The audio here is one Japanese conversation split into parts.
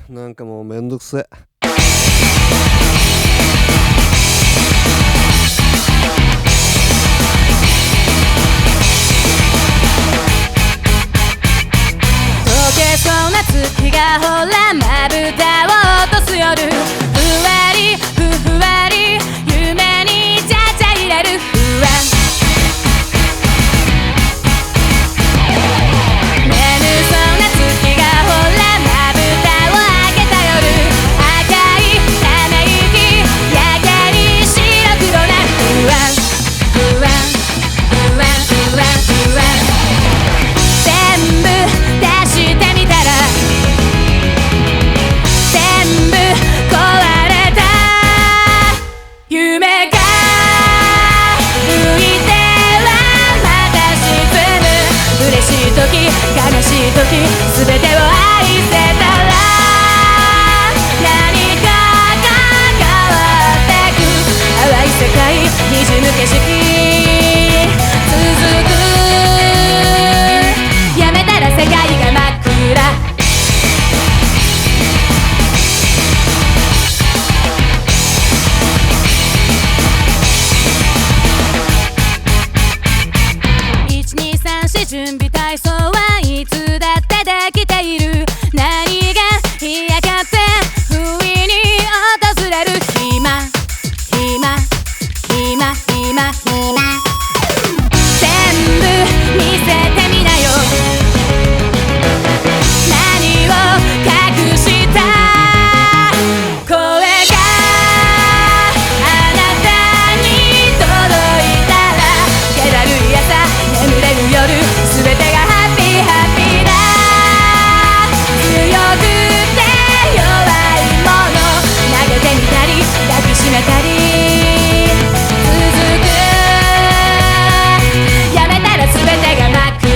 なんかもうめんどくせえ。 溶けそうな月がほらまぶたを落とす夜、ふわりふわり夢にちゃちゃ入れる不安、眠そうな月がほらまぶたを開けた夜、赤いため息やけに白黒な不安不安不安不安不安、全部出してみたら全部壊れた夢が浮いてはまた沈む、嬉しい時悲しい時全てを愛せたら何かが変わってく、淡い世界滲む景色続く、やめたら世界が真っ暗、1、2、3、4準備体操はいつだってできている、何が嫌かって不意に訪れる暇暇暇暇暇、全部見せてみなよ、何を隠した声があなたに届いたら、気だるい朝眠れる夜全てがハッピーハッピーだ、強くて弱いもの投げてみたり抱きしめたり続く、やめたら全てが真っ暗、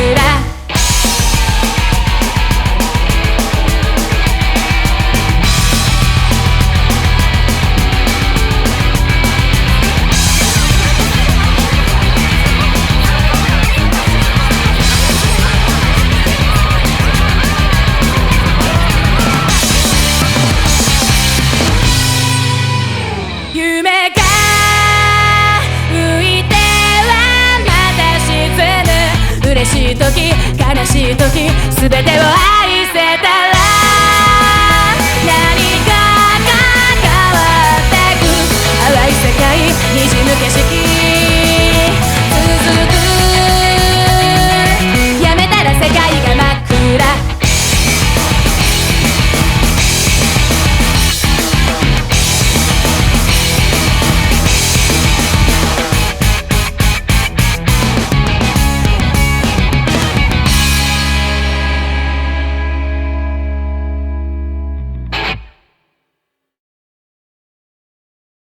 夢が浮いてはまた沈む、嬉しい時悲しい時全てを愛せ